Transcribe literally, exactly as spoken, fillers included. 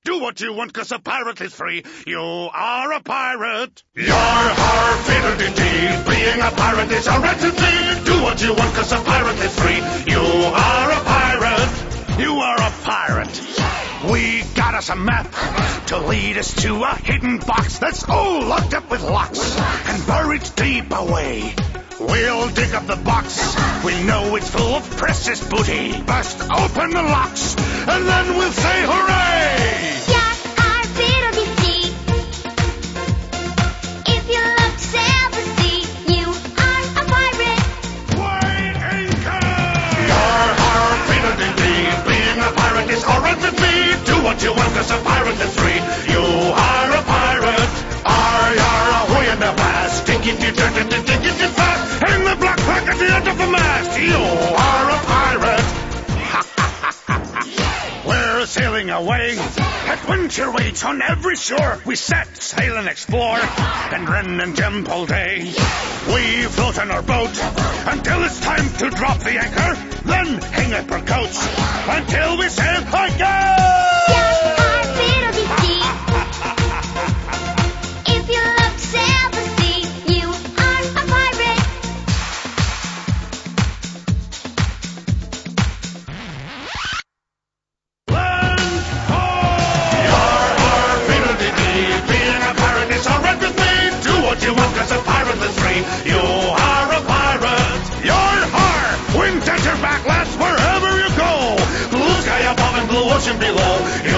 Do what you want, cause a pirate is free. You are a pirate. Yar, har, fiddle-dee-dee. Being a pirate is a right-to-dee. Do what you want, cause a pirate is free. You are a pirate. You are a pirate. We got us a map to lead us to a hidden box that's all locked up with locks and buried deep away. We'll dig up the box. We know it's full of precious booty. Bust open the locks, and then we'll say hooray! Yar, har, fiddle-dee-dee. If you love to sail the sea, you are a pirate. Weigh anchor! Yar, har, fiddle-dee-dee. Being a pirate is alright with me. Do what you want, cause a pirate is free. You are a pirate. Ar, yar, ahoy in the blast. Diggity, diggity, diggity, fast. In the black pack at the end of the mast. You are a pirate. We're sailing away. Adventure waits on every shore. We set sail and explore, and Ren and jump all day. We float on our boat until it's time to drop the anchor. Then hang up our coats until we sail again. Yar, har, fiddle-dee-dee. If you love to sail the sea, you are a pirate. Land ho! Yar, har, fiddle-dee-dee. Being a pirate is alright with me. Do what you want, cause a pirate is free. You are a pirate. Yar, har! Wind at your back, lads, wherever you go. Blue sky above and blue ocean below. You